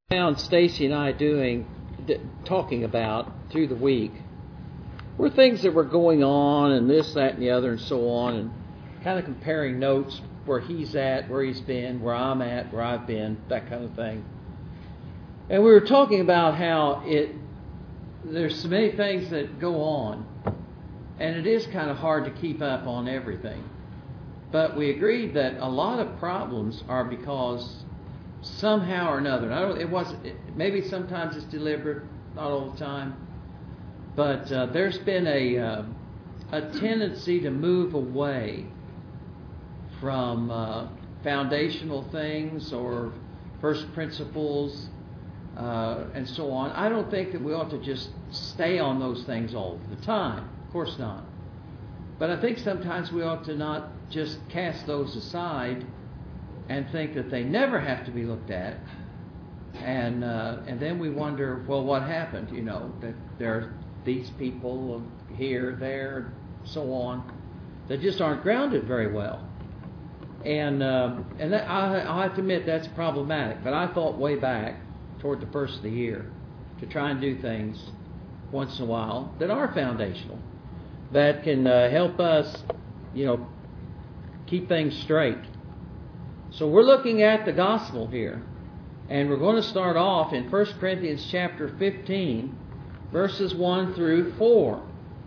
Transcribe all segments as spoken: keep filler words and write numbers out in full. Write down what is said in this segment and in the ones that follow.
Found Stacy and I doing, d- talking about through the week were things that were going on and this, that, and the other and so on, and kind of comparing notes where he's at, where he's been, where I'm at, where I've been, that kind of thing. And we were talking about how it there's so many things that go on, and it is kind of hard to keep up on everything. But we agreed that a lot of problems are because somehow or another, I don't, it wasn't. It, maybe sometimes it's deliberate, not all the time. But uh, there's been a uh, a tendency to move away from uh, foundational things or first principles uh, and so on. I don't think that we ought to just stay on those things all the time. Of course not. But I think sometimes we ought to not just cast those aside and think that they never have to be looked at, and uh, and then we wonder, well, what happened? You know, that there are these people here, there, so on, that just aren't grounded very well, and uh, and that, I, I have to admit that's problematic. But I thought way back toward the first of the year to try and do things once in a while that are foundational, that can uh, help us, you know, keep things straight. So we're looking at the gospel here, and we're going to start off in First Corinthians chapter fifteen, verses one through four.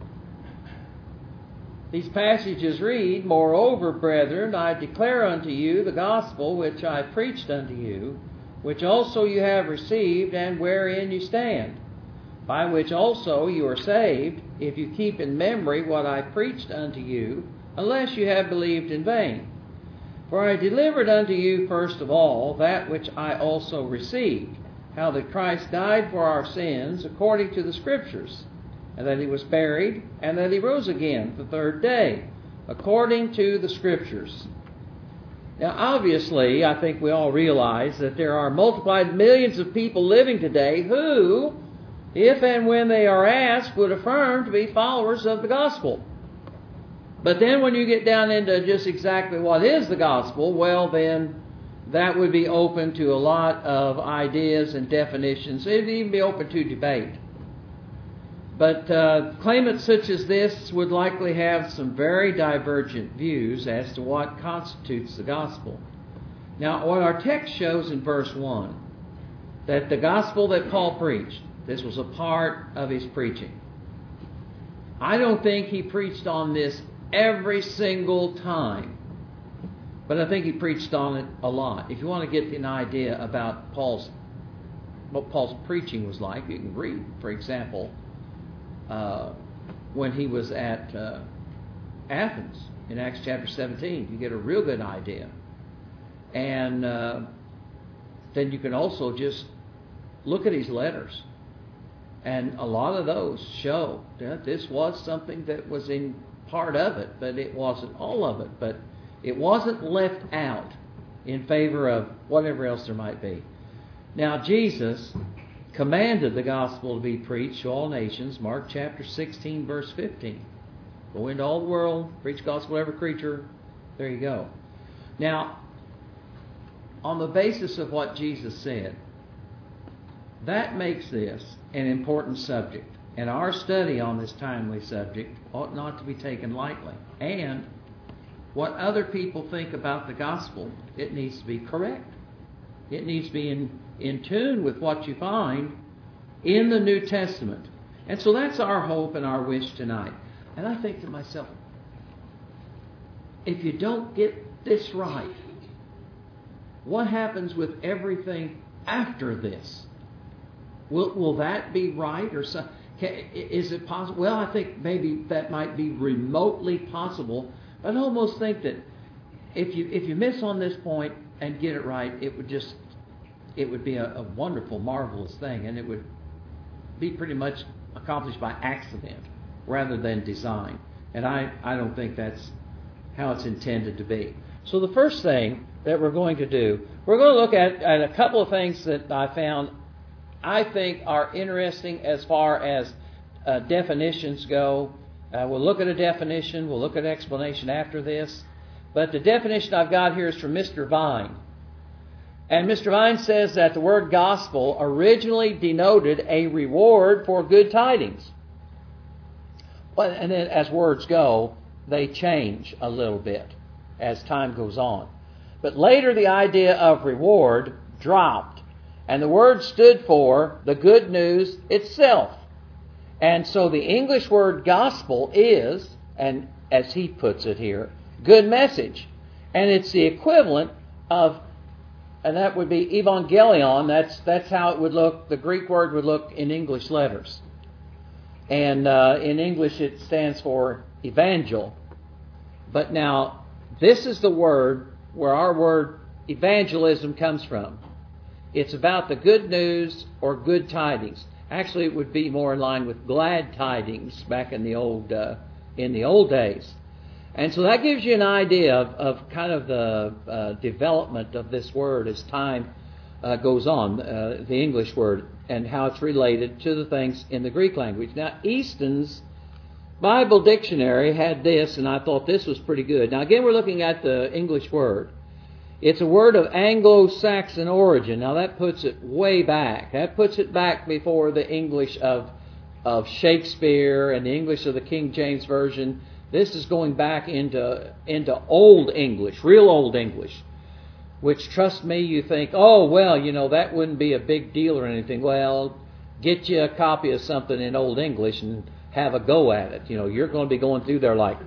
These passages read, "Moreover, brethren, I declare unto you the gospel which I preached unto you, which also you have received, and wherein you stand, by which also you are saved, if you keep in memory what I preached unto you, unless you have believed in vain. For I delivered unto you first of all that which I also received, how that Christ died for our sins according to the Scriptures, and that he was buried, and that he rose again the third day, according to the Scriptures." Now, obviously, I think we all realize that there are multiplied millions of people living today who, if and when they are asked, would affirm to be followers of the gospel. But then when you get down into just exactly what is the gospel, well then that would be open to a lot of ideas and definitions. It would even be open to debate. But uh, claimants such as this would likely have some very divergent views as to what constitutes the gospel. Now, what our text shows in verse one, that the gospel that Paul preached, this was a part of his preaching. I don't think he preached on this every single time, but I think he preached on it a lot. If you want to get an idea about Paul's what Paul's preaching was like, you can read, for example, uh, when he was at uh, Athens in Acts chapter seventeen. You get a real good idea. And uh, then you can also just look at his letters. And a lot of those show that this was something that was in part of it, but it wasn't all of it. But it wasn't left out in favor of whatever else there might be. Now, Jesus commanded the gospel to be preached to all nations. Mark chapter sixteen, verse fifteen. Go into all the world, preach the gospel to every creature. There you go. Now, on the basis of what Jesus said, that makes this an important subject. And our study on this timely subject ought not to be taken lightly. And what other people think about the gospel, it needs to be correct. It needs to be in, in tune with what you find in the New Testament. And so that's our hope and our wish tonight. And I think to myself, if you don't get this right, what happens with everything after this? Will, will that be right or something? Is it possible? Well, I think maybe that might be remotely possible. But I almost think that if you if you miss on this point and get it right, it would just it would be a, a wonderful, marvelous thing, and it would be pretty much accomplished by accident rather than design. And I, I don't think that's how it's intended to be. So the first thing that we're going to do, we're going to look at, at a couple of things that I found I think are interesting as far as uh, definitions go. Uh, we'll look at a definition. We'll look at an explanation after this. But the definition I've got here is from Mister Vine. And Mister Vine says that the word gospel originally denoted a reward for good tidings. Well, and then as words go, they change a little bit as time goes on. But later the idea of reward dropped, and the word stood for the good news itself. And so the English word gospel is, and as he puts it here, good message. And it's the equivalent of, and that would be evangelion. That's that's how it would look, the Greek word would look in English letters. And uh, in English it stands for evangel. But now, this is the word where our word evangelism comes from. It's about the good news or good tidings. Actually, it would be more in line with glad tidings back in the old uh, in the old days. And so that gives you an idea of, of kind of the uh, development of this word as time uh, goes on, uh, the English word, and how it's related to the things in the Greek language. Now, Easton's Bible Dictionary had this, and I thought this was pretty good. Now, again, we're looking at the English word. It's a word of Anglo-Saxon origin. Now, that puts it way back. That puts it back before the English of, of Shakespeare and the English of the King James Version. This is going back into, into Old English, real Old English, which, trust me, you think, oh, well, you know, that wouldn't be a big deal or anything. Well, get you a copy of something in Old English and have a go at it. You know, you're going to be going through there like,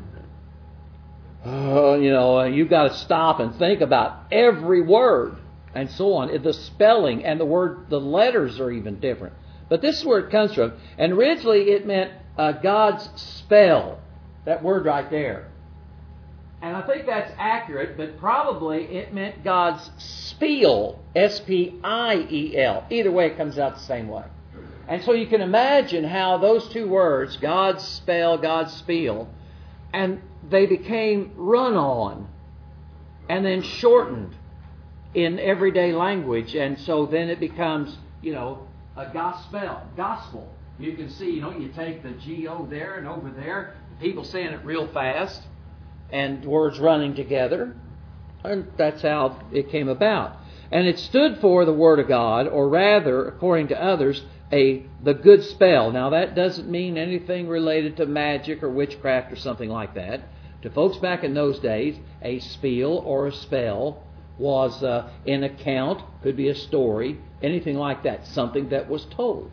oh, you know, you've got to stop and think about every word and so on. The spelling and the word, the letters are even different. But this is where it comes from. And originally it meant uh, God's spell, that word right there. And I think that's accurate, but probably it meant God's spiel, S P I E L. Either way, it comes out the same way. And so you can imagine how those two words, God's spell, God's spiel, and they became run-on and then shortened in everyday language. And so then it becomes, you know, a gospel. Gospel. You can see, you know, you take the G O there and over there, people saying it real fast, and words running together. And that's how it came about. And it stood for the Word of God, or rather, according to others, a the good spell. Now, that doesn't mean anything related to magic or witchcraft or something like that. To folks back in those days, a spiel or a spell was uh, an account, could be a story, anything like that, something that was told.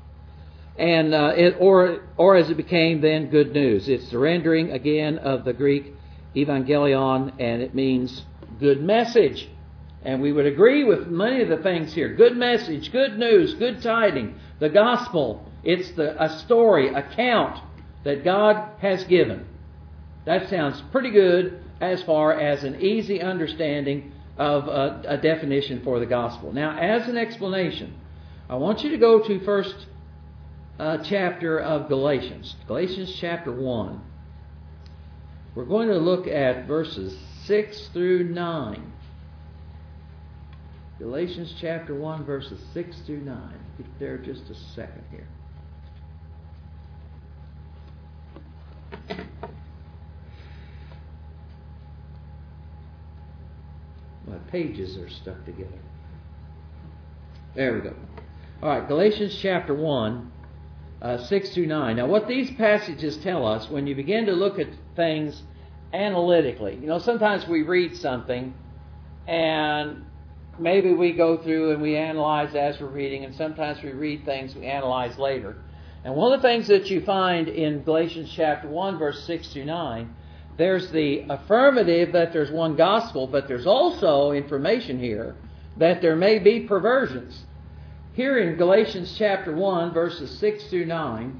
And uh, it, or or as it became then, good news. It's the rendering again of the Greek evangelion, and it means good message. And we would agree with many of the things here. Good message, good news, good tidings, the gospel. It's the a story, account that God has given. That sounds pretty good as far as an easy understanding of a, a definition for the gospel. Now, as an explanation, I want you to go to first uh, chapter of Galatians, Galatians chapter one. We're going to look at verses six through nine. Galatians chapter one, verses six through nine. Get there just a second here. My pages are stuck together. There we go. All right, Galatians chapter one, uh, six through nine. Now, what these passages tell us, when you begin to look at things analytically, you know, sometimes we read something and maybe we go through and we analyze as we're reading, and sometimes we read things we analyze later. And one of the things that you find in Galatians chapter one, verse six through nine, there's the affirmative that there's one gospel, but there's also information here that there may be perversions. Here in Galatians chapter one, verses six through nine,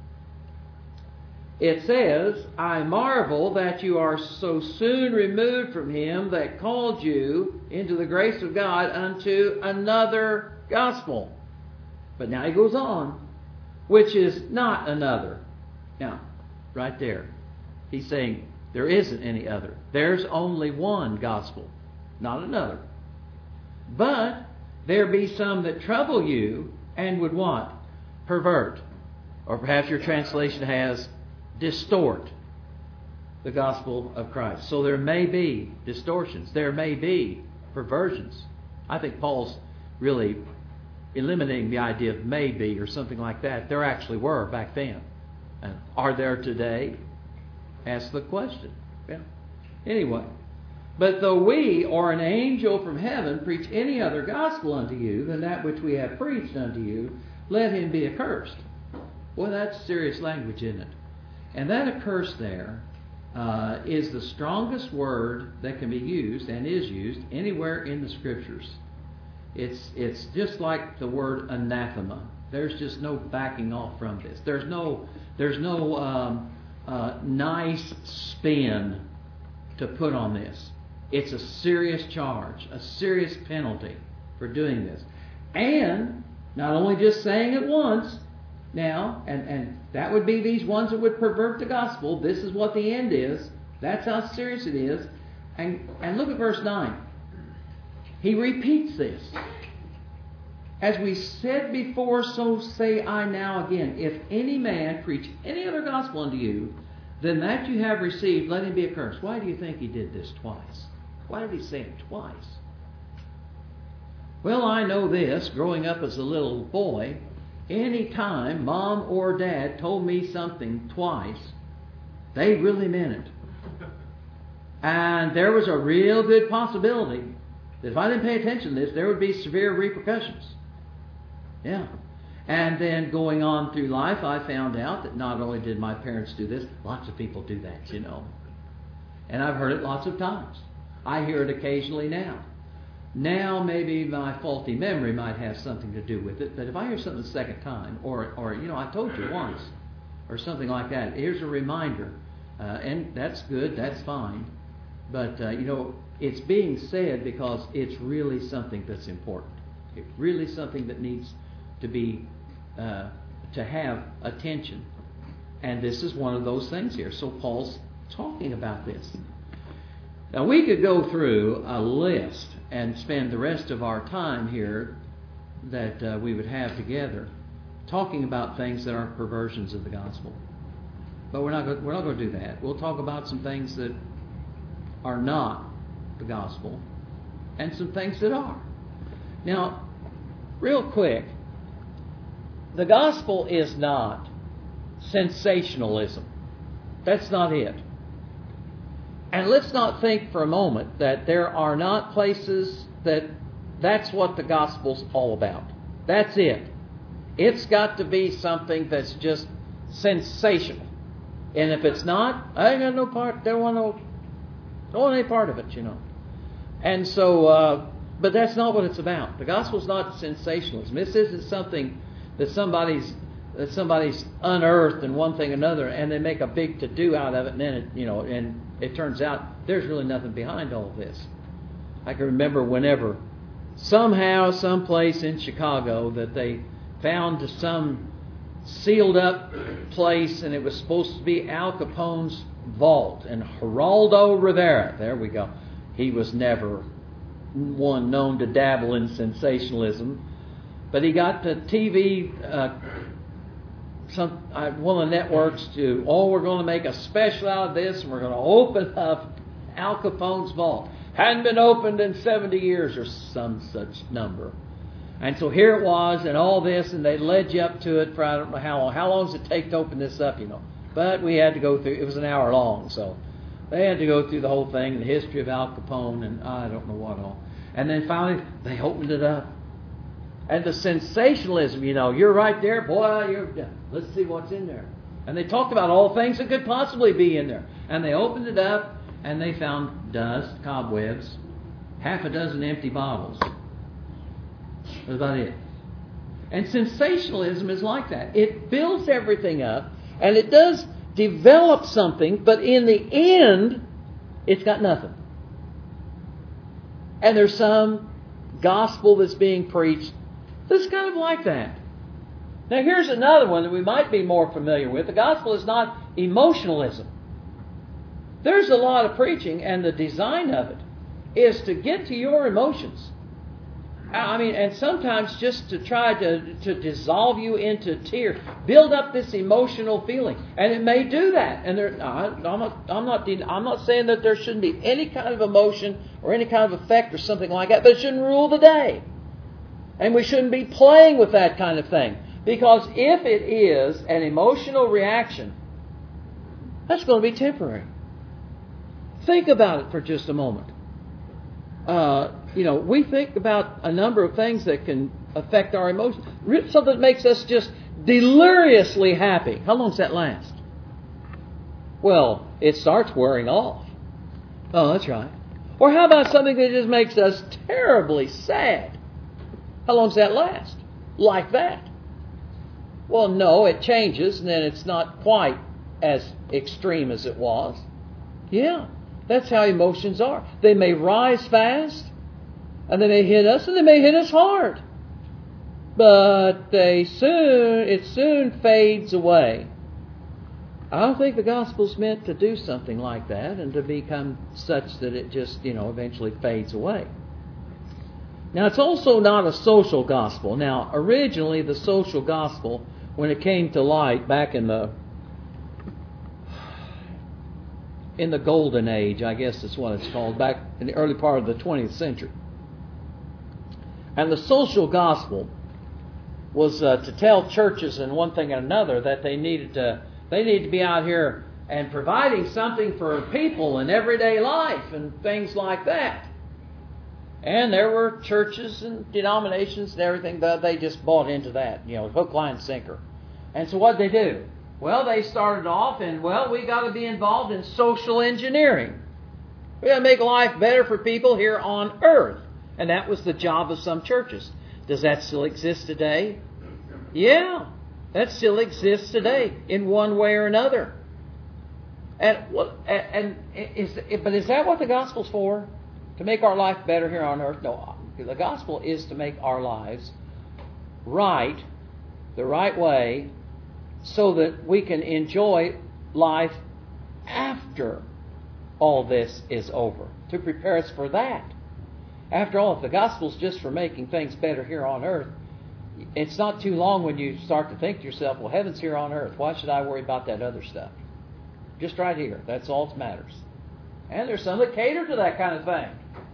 it says, I marvel that you are so soon removed from him that called you into the grace of God unto another gospel. But now he goes on, which is not another. Now, right there, he's saying there isn't any other. There's only one gospel, not another. But there be some that trouble you and would what? Pervert. Or perhaps your translation has distort the gospel of Christ. So there may be distortions. There may be perversions. I think Paul's really eliminating the idea of maybe or something like that. There actually were back then. And are there today? Ask the question. Yeah. Anyway, but though we or an angel from heaven preach any other gospel unto you than that which we have preached unto you, let him be accursed. Well, that's serious language, isn't it? And that accursed there uh, is the strongest word that can be used and is used anywhere in the Scriptures. It's it's just like the word anathema. There's just no backing off from this. There's no there's no um, uh, nice spin to put on this. It's a serious charge, a serious penalty for doing this. And not only just saying it once, now, and, and that would be these ones that would pervert the gospel. This is what the end is. That's how serious it is. And, and look at verse nine. He repeats this. As we said before, so say I now again. If any man preach any other gospel unto you than that you have received, let him be accursed. Why do you think he did this twice? Why did he say it twice? Well, I know this, growing up as a little boy, any time Mom or Dad told me something twice, they really meant it. And there was a real good possibility that if I didn't pay attention to this, there would be severe repercussions. Yeah. And then going on through life, I found out that not only did my parents do this, lots of people do that, you know. And I've heard it lots of times. I hear it occasionally now. Now maybe my faulty memory might have something to do with it, but if I hear something the second time, or, or you know, I told you once, or something like that, here's a reminder, uh, and that's good, that's fine, but, uh, you know, it's being said because it's really something that's important. It's really something that needs to be, uh, to have attention. And this is one of those things here. So Paul's talking about this. Now we could go through a list and spend the rest of our time here that uh, we would have together talking about things that are perversions of the gospel. But we're not go- we're not going to do that. We'll talk about some things that are not the gospel and some things that are. Now, real quick, the gospel is not sensationalism. That's not it. And let's not think for a moment that there are not places that that's what the gospel's all about. That's it. It's got to be something that's just sensational. And if it's not, I ain't got no part, don't want no, don't want any part of it, you know. And so, uh, but that's not what it's about. The gospel's not sensationalism. This isn't something that somebody's that somebody's unearthed and one thing or another, and they make a big to-do out of it, and then it, you know, and it turns out there's really nothing behind all of this. I can remember whenever somehow, someplace in Chicago, that they found some sealed up place, and it was supposed to be Al Capone's vault, and Geraldo Rivera, there we go, he was never one known to dabble in sensationalism, but he got the T V uh, some uh, one of the networks to, oh, we're going to make a special out of this, and we're going to open up Al Capone's vault. Hadn't been opened in seventy years or some such number. And so here it was, and all this, and they led you up to it for I don't know how long. How long does it take to open this up, you know? But we had to go through, it was an hour long, so they had to go through the whole thing, the history of Al Capone, and I don't know what all. And then finally, they opened it up. And the sensationalism, you know, you're right there, boy, you're, yeah, let's see what's in there. And they talked about all things that could possibly be in there. And they opened it up, and they found dust, cobwebs, half a dozen empty bottles. That's about it. And sensationalism is like that. It builds everything up, and it does develop something, but in the end, it's got nothing. And there's some gospel that's being preached that's kind of like that. Now here's another one that we might be more familiar with. The gospel is not emotionalism. There's a lot of preaching, and the design of it is to get to your emotions I mean, and sometimes just to try to, to dissolve you into tears, build up this emotional feeling, and it may do that. And there, I'm not, I'm not, I'm not saying that there shouldn't be any kind of emotion or any kind of effect or something like that, but it shouldn't rule the day, and we shouldn't be playing with that kind of thing, because if it is an emotional reaction, that's going to be temporary. Think about it for just a moment. Uh, you know, we think about a number of things that can affect our emotions. Something that makes us just deliriously happy. How long does that last? Well, it starts wearing off. Oh, that's right. Or how about something that just makes us terribly sad? How long does that last? Like that. Well, no, it changes, and then it's not quite as extreme as it was. Yeah. That's how emotions are. They may rise fast, and they may hit us, and they may hit us hard. But they soon, it soon fades away. I don't think the gospel's meant to do something like that and to become such that it just, you know, eventually fades away. Now, it's also not a social gospel. Now, originally, the social gospel, when it came to light back in the in the golden age, I guess is what it's called, back in the early part of the twentieth century. And the social gospel was uh, to tell churches and one thing and another that they needed to they needed to be out here and providing something for people in everyday life and things like that. And there were churches and denominations and everything that they just bought into that, you know, hook, line, sinker. And so what did they do? Well, they started off and, well, we got to be involved in social engineering. We got to make life better for people here on earth. And that was the job of some churches. Does that still exist today? Yeah, that still exists today in one way or another. And and is but is that what the gospel's for? To make our life better here on earth? No, the gospel is to make our lives right, the right way, so that we can enjoy life after all this is over, to prepare us for that. After all, if the gospel's just for making things better here on earth, it's not too long when you start to think to yourself, well, heaven's here on earth. Why should I worry about that other stuff? Just right here. That's all that matters. And there's some that cater to that kind of thing.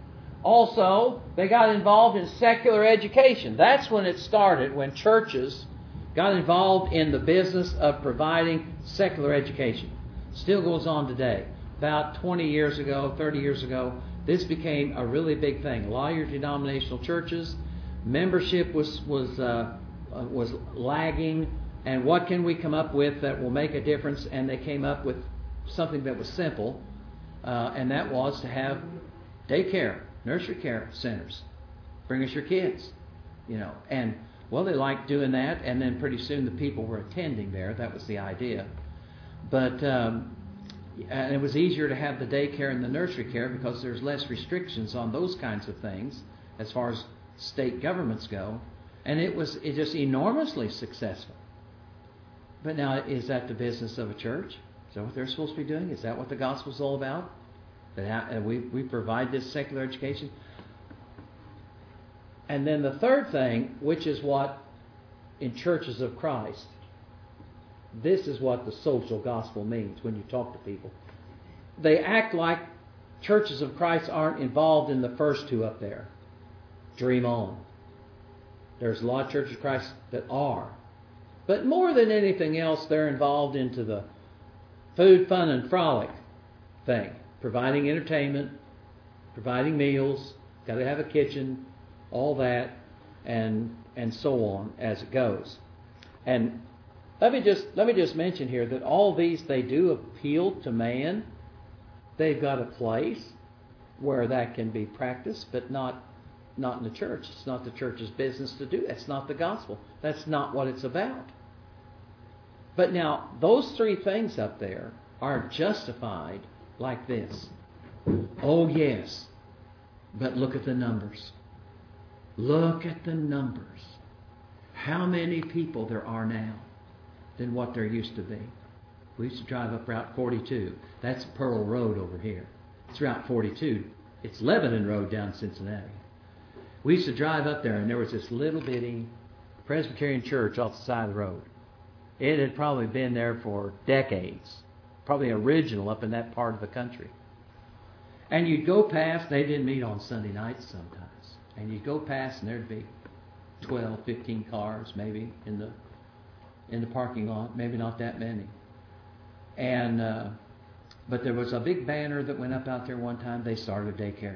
Also, they got involved in secular education. That's when it started, when churches got involved in the business of providing secular education. Still goes on today. About twenty years ago, thirty years ago, this became a really big thing. A lot of your denominational churches, membership was was uh, was lagging, and what can we come up with that will make a difference? And they came up with something that was simple, uh, and that was to have daycare, nursery care centers. Bring us your kids, you know, and well, they liked doing that, and then pretty soon the people were attending there. That was the idea. But um, and it was easier to have the daycare and the nursery care because there's less restrictions on those kinds of things as far as state governments go. And it was it just enormously successful. But now, is that the business of a church? Is that what they're supposed to be doing? Is that what the gospel's all about? That we, we provide this secular education? And then the third thing, which is what in churches of Christ, this is what the social gospel means when you talk to people. They act like churches of Christ aren't involved in the first two up there. Dream on. There's a lot of churches of Christ that are. But more than anything else, they're involved into the food, fun, and frolic thing. Providing entertainment, providing meals, got to have a kitchen, all that, and and so on as it goes. And let me just let me just mention here that all these, they do appeal to man. They've got a place where that can be practiced, but not not in the church. It's not the church's business to do. That's not the gospel. That's not what it's about. But now, those three things up there are justified like this. Oh, yes, but look at the numbers. Look at the numbers. How many people there are now than what there used to be. We used to drive up Route forty-two. That's Pearl Road over here. It's Route forty-two. It's Lebanon Road down in Cincinnati. We used to drive up there, and there was this little bitty Presbyterian church off the side of the road. It had probably been there for decades. Probably original up in that part of the country. And you'd go past, they didn't meet on Sunday nights sometimes. And you'd go past and there'd be twelve, fifteen cars maybe in the in the parking lot. Maybe not that many. And uh, but there was a big banner that went up out there one time. They started a daycare.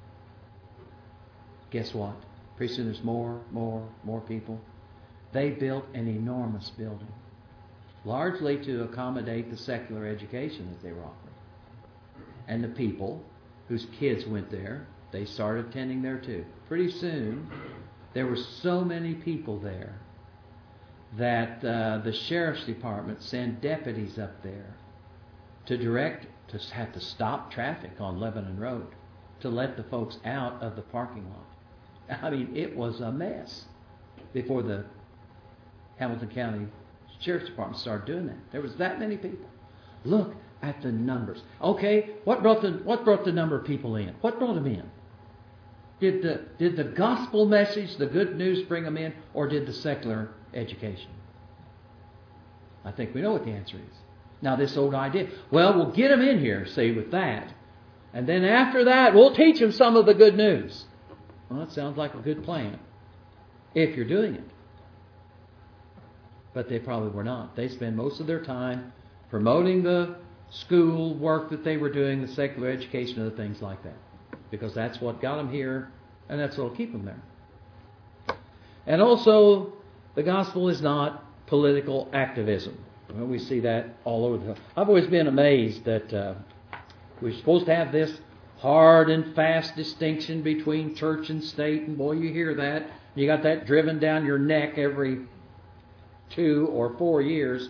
Guess what? Pretty soon there's more, more, more people. They built an enormous building. Largely to accommodate the secular education that they were offering. And the people whose kids went there, they started attending there too. Pretty soon, there were so many people there that uh, the sheriff's department sent deputies up there to direct, to have to stop traffic on Lebanon Road, to let the folks out of the parking lot. I mean, it was a mess before the Hamilton County Sheriff's Department started doing that. There was that many people. Look at the numbers. Okay, what brought the what brought the number of people in? What brought them in? Did the did the gospel message, the good news, bring them in, or did the secular education? I think we know what the answer is. Now, this old idea. Well, we'll get them in here, see, with that, and then after that, we'll teach them some of the good news. Well, that sounds like a good plan, if you're doing it. But they probably were not. They spend most of their time promoting the school work that they were doing, the secular education, and things like that. Because that's what got them here, and that's what will keep them there. And also, the gospel is not political activism. Well, we see that all over the place. I've always been amazed that uh, we're supposed to have this hard and fast distinction between church and state, and boy, you hear that. You got that driven down your neck every two or four years.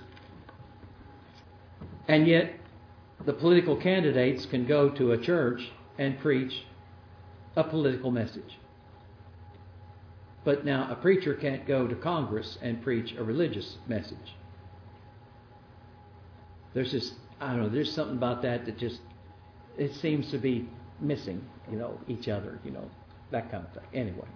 And yet, the political candidates can go to a church and preach a political message. But now, a preacher can't go to Congress and preach a religious message. There's just, I don't know, there's something about that that just, it seems to be missing, you know, each other, you know, that kind of thing. Anyway.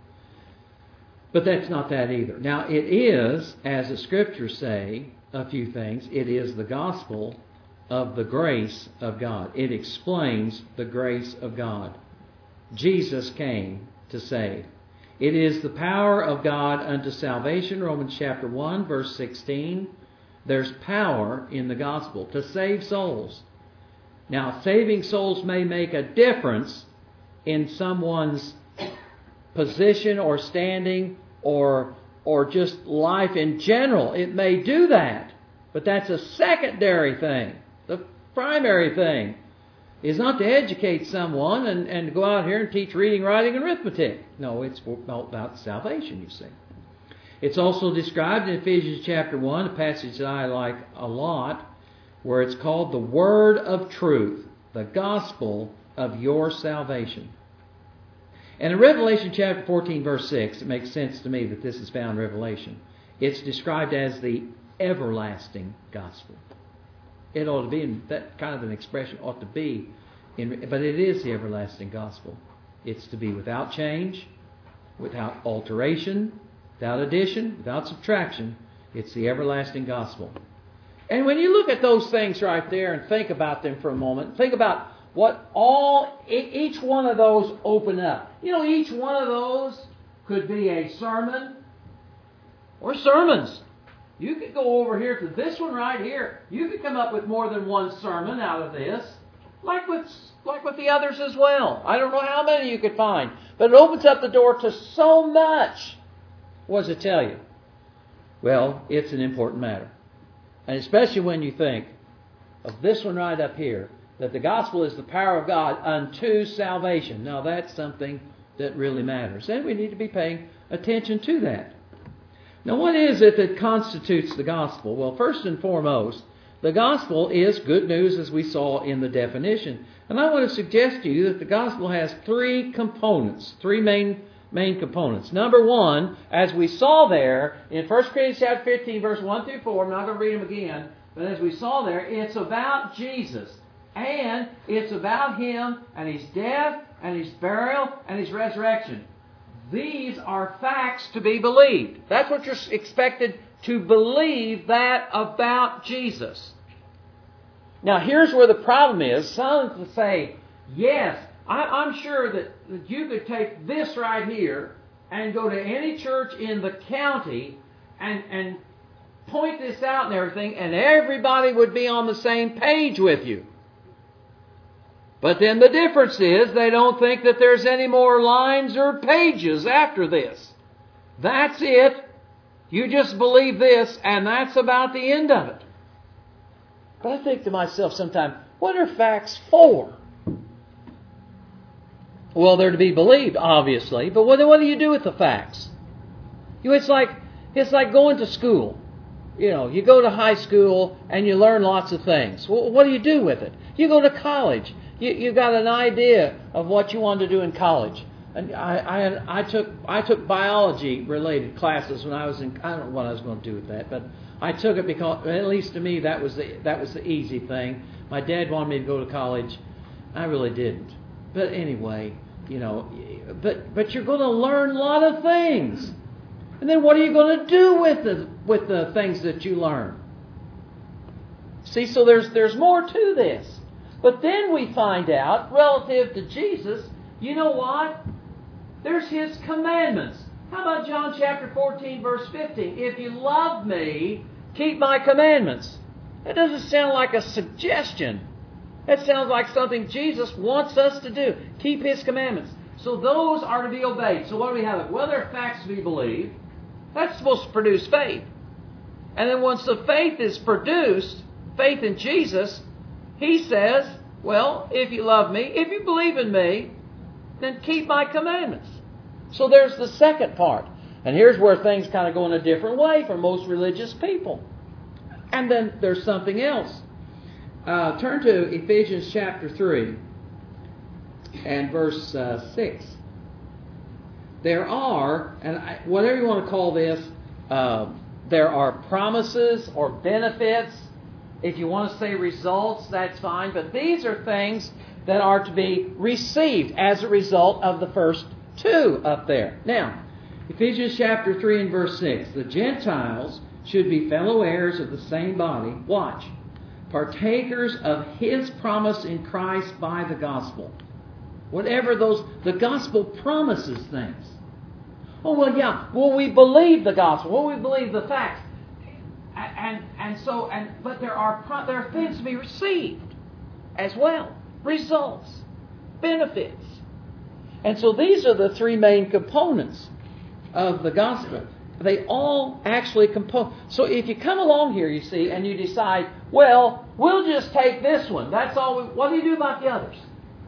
But that's not that either. Now, it is, as the Scriptures say, a few things. It is the gospel of the grace of God. It explains the grace of God. Jesus came to save. It is the power of God unto salvation. Romans chapter one, verse sixteen. There's power in the gospel to save souls. Now, saving souls may make a difference in someone's position or standing or or just life in general. It may do that, but that's a secondary thing. The primary thing is not to educate someone and, and go out here and teach reading, writing, and arithmetic. No, it's about salvation, you see. It's also described in Ephesians chapter one, a passage that I like a lot, where it's called the word of truth, the gospel of your salvation. And in Revelation chapter fourteen, verse six, it makes sense to me that this is found in Revelation. It's described as the everlasting gospel. It ought to be, in that kind of an expression ought to be, in, but it is the everlasting gospel. It's to be without change, without alteration, without addition, without subtraction. It's the everlasting gospel. And when you look at those things right there and think about them for a moment, think about what all, each one of those open up. You know, each one of those could be a sermon or sermons. You could go over here to this one right here. You could come up with more than one sermon out of this, like with like with the others as well. I don't know how many you could find, but it opens up the door to so much. What does it tell you? Well, it's an important matter. And especially when you think of this one right up here, that the gospel is the power of God unto salvation. Now, that's something that really matters. And we need to be paying attention to that. Now, what is it that constitutes the gospel? Well, first and foremost, the gospel is good news, as we saw in the definition. And I want to suggest to you that the gospel has three components, three main main components. Number one, as we saw there in First Corinthians chapter fifteen, verse one through four, I'm not going to read them again, but as we saw there, it's about Jesus. And it's about Him and His death and His burial and His resurrection. These are facts to be believed. That's what you're expected to believe that about Jesus. Now, here's where the problem is. Some will say, yes, I, I'm sure that, that you could take this right here and go to any church in the county and, and point this out and everything, and everybody would be on the same page with you. But then the difference is they don't think that there's any more lines or pages after this. That's it. You just believe this, and that's about the end of it. But I think to myself sometimes, what are facts for? Well, they're to be believed, obviously, but what, what do you do with the facts? You, it's like it's like going to school. You know, you go to high school and you learn lots of things. Well, what do you do with it? You go to college. You you got an idea of what you want to do in college. And I I, I took I took biology related classes when I was in. I don't know what I was going to do with that, but I took it because, at least to me, that was the that was the easy thing. My dad wanted me to go to college. I really didn't. But anyway, you know, but but you're going to learn a lot of things. And then what are you going to do with the with the things that you learn? See, so there's there's more to this. But then we find out, relative to Jesus, you know what? There's His commandments. How about John chapter fourteen, verse fifteen? If you love me, keep my commandments. That doesn't sound like a suggestion. That sounds like something Jesus wants us to do. Keep His commandments. So those are to be obeyed. So what do we have? Well, they're facts to be believed. That's supposed to produce faith. And then once the faith is produced, faith in Jesus, He says, well, if you love me, if you believe in me, then keep my commandments. So there's the second part. And here's where things kind of go in a different way for most religious people. And then there's something else. Uh, turn to Ephesians chapter three and verse uh, six. There are, and I, whatever you want to call this, uh, there are promises or benefits. If you want to say results, that's fine. But these are things that are to be received as a result of the first two up there. Now, Ephesians chapter three and verse six. The Gentiles should be fellow heirs of the same body. Watch. Partakers of His promise in Christ by the gospel. Whatever those, the gospel promises things. Oh, well, yeah. Well, we believe the gospel. Well, we believe the facts. And, and, and so, and but there are, there are things to be received as well. Results. Benefits. And so these are the three main components of the gospel. They all actually compose. So if you come along here, you see, and you decide, well, we'll just take this one. That's all. We, what do you do about the others?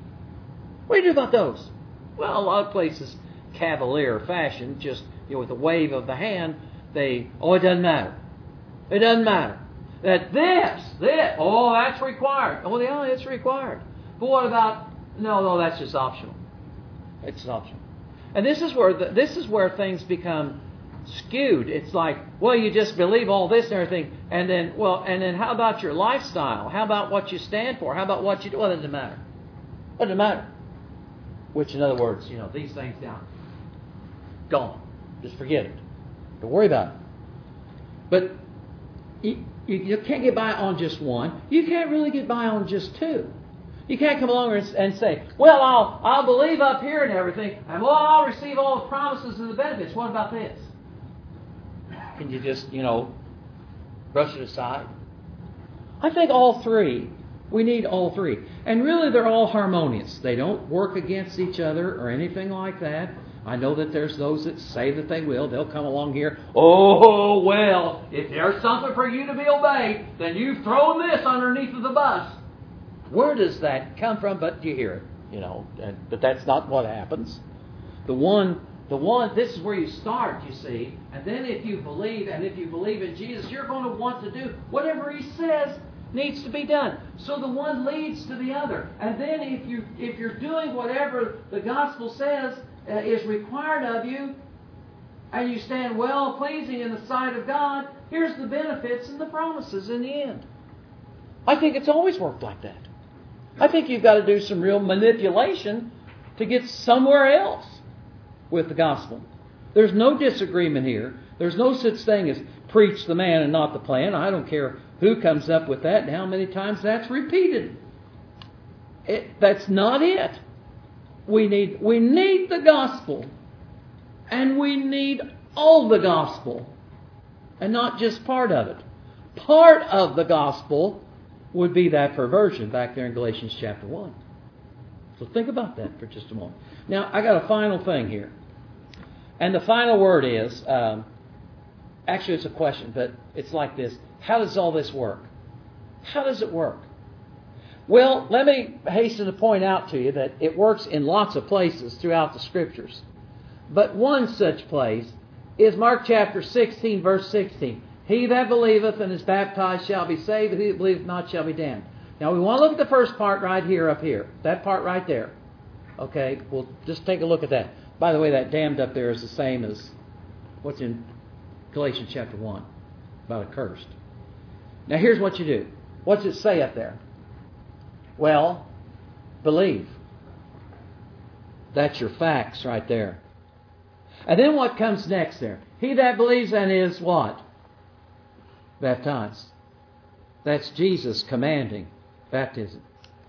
What do you do about those? Well, a lot of places, cavalier fashion, just, you know, with a wave of the hand, they, oh, it doesn't matter. It doesn't matter. That this, this, oh, that's required. Oh, yeah, it's required. But what about, no, no, that's just optional. It's optional. And this is where the, this is where things become skewed. It's like, well, you just believe all this and everything, and then, well, and then how about your lifestyle? How about what you stand for? How about what you do? Well, it doesn't matter. It doesn't matter. Which, in other words, you know, these things down. Gone. Just forget it. Don't worry about it. But you, you, you can't get by on just one. You can't really get by on just two. You can't come along and, and say, well, I'll I'll believe up here and everything, and well, I'll receive all the promises and the benefits. What about this? Can you just, you know, brush it aside? I think all three. We need all three. And really, they're all harmonious. They don't work against each other or anything like that. I know that there's those that say that they will. They'll come along here. Oh, well, if there's something for you to be obeyed, then you've thrown this underneath of the bus. Where does that come from? But you hear it, you know. And, but that's not what happens. The one, the one. This is where you start, you see. And then if you believe, and if you believe in Jesus, you're going to want to do whatever He says needs to be done. So the one leads to the other. And then if you if you're doing whatever the gospel says uh, is required of you, and you stand well pleasing in the sight of God, here's the benefits and the promises in the end. I think it's always worked like that. I think you've got to do some real manipulation to get somewhere else. with the gospel. There's no disagreement here. There's no such thing as preach the man and not the plan. I don't care who comes up with that and how many times that's repeated. It, that's not it. We need, we need the gospel. And we need all the gospel. And not just part of it. Part of the gospel would be that perversion back there in Galatians chapter one. So think about that for just a moment. Now, I got a final thing here. And the final word is, um, actually it's a question, but it's like this. How does all this work? How does it work? Well, let me hasten to point out to you that it works in lots of places throughout the Scriptures. But one such place is Mark chapter sixteen, verse sixteen. He that believeth and is baptized shall be saved, and he that believeth not shall be damned. Now we want to look at the first part right here, up here. That part right there. Okay, we'll just take a look at that. By the way, that damned up there is the same as what's in Galatians chapter one, about accursed. Now here's what you do. What's it say up there? Well, believe. That's your facts right there. And then what comes next there? He that believes and is what? Baptized. That's Jesus commanding baptism.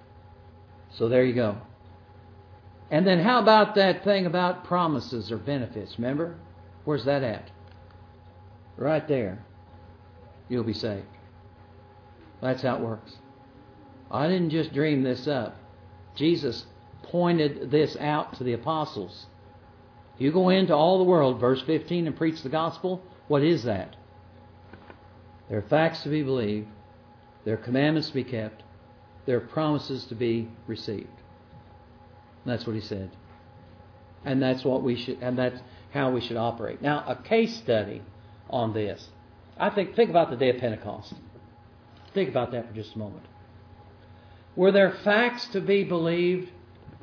So there you go. And then how about that thing about promises or benefits? Remember? Where's that at? Right there. You'll be saved. That's how it works. I didn't just dream this up. Jesus pointed this out to the apostles. You go into all the world, verse fifteen, and preach the gospel. What is that? There are facts to be believed. There are commandments to be kept. There are promises to be received. That's what he said. And that's what we should, and that's how we should operate. Now, a case study on this. I think, think about the day of Pentecost. Think about that for just a moment. Were there facts to be believed?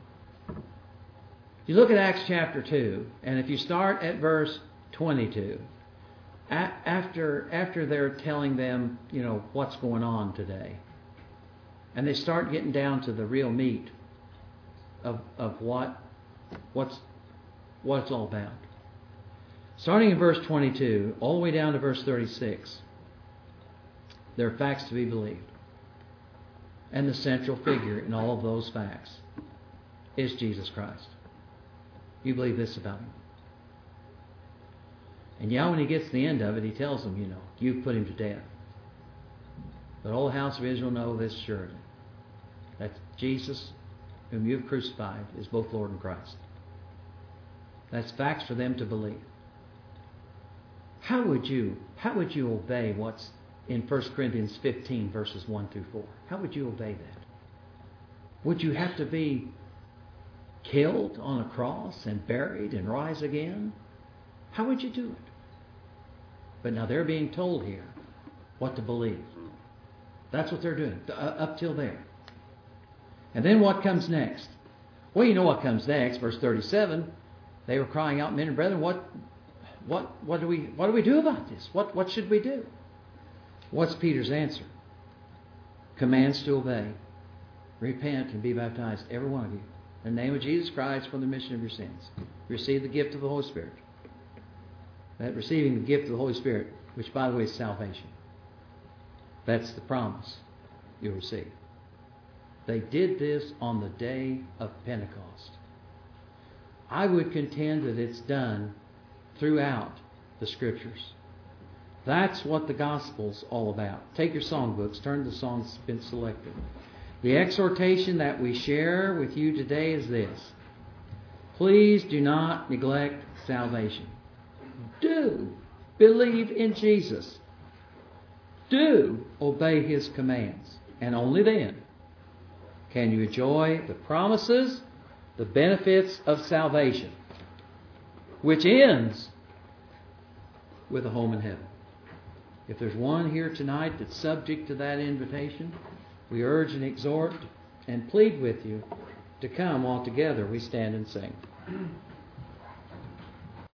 You look at Acts chapter two, and if you start at verse twenty-two, a- after after they're telling them, you know, what's going on today, and they start getting down to the real meat of of what what's what it's all about. Starting in verse twenty-two, all the way down to verse thirty-six, there are facts to be believed. And the central figure in all of those facts is Jesus Christ. You believe this about him. And yeah, when he gets to the end of it, he tells them, you know, you've put him to death. But all the house of Israel know this surely, that Jesus, whom you have crucified, is both Lord and Christ. That's facts for them to believe. How would you, how would you obey what's in First Corinthians fifteen, verses one through four? How would you obey that? Would you have to be killed on a cross and buried and rise again? How would you do it? But now they're being told here what to believe. That's what they're doing, up till there. And then what comes next? Well, you know what comes next. Verse thirty-seven, they were crying out, men and brethren, what, what, what do we, what do we do about this? What, what should we do? What's Peter's answer? Commands to obey. Repent and be baptized, every one of you, in the name of Jesus Christ for the remission of your sins. Receive the gift of the Holy Spirit. That receiving the gift of the Holy Spirit, which by the way is salvation. That's the promise you'll receive. They did this on the day of Pentecost. I would contend that it's done throughout the Scriptures. That's what the gospel's all about. Take your songbooks, turn to the songs that's been selected. The exhortation that we share with you today is this. Please do not neglect salvation. Do believe in Jesus. Do obey his commands. And only then can you enjoy the promises, the benefits of salvation, which ends with a home in heaven. If there's one here tonight that's subject to that invitation, we urge and exhort and plead with you to come while together we stand and sing.